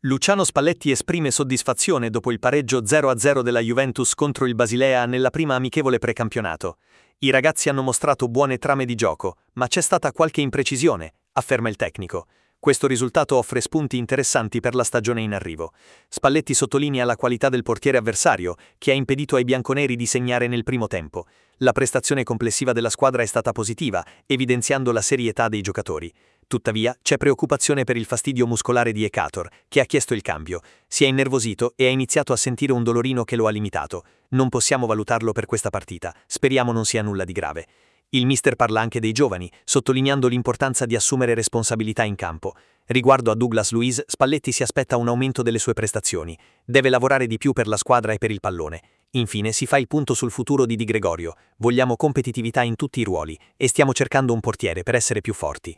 Luciano Spalletti esprime soddisfazione dopo il pareggio 0-0 della Juventus contro il Basilea nella prima amichevole precampionato. I ragazzi hanno mostrato buone trame di gioco, ma c'è stata qualche imprecisione, afferma il tecnico. Questo risultato offre spunti interessanti per la stagione in arrivo. Spalletti sottolinea la qualità del portiere avversario, che ha impedito ai bianconeri di segnare nel primo tempo. La prestazione complessiva della squadra è stata positiva, evidenziando la serietà dei giocatori. Tuttavia, c'è preoccupazione per il fastidio muscolare di Ekator, che ha chiesto il cambio. Si è innervosito e ha iniziato a sentire un dolorino che lo ha limitato. Non possiamo valutarlo per questa partita, speriamo non sia nulla di grave. Il mister parla anche dei giovani, sottolineando l'importanza di assumere responsabilità in campo. Riguardo a Douglas Luiz, Spalletti si aspetta un aumento delle sue prestazioni. Deve lavorare di più per la squadra e per il pallone. Infine si fa il punto sul futuro di Di Gregorio. Vogliamo competitività in tutti i ruoli e stiamo cercando un portiere per essere più forti.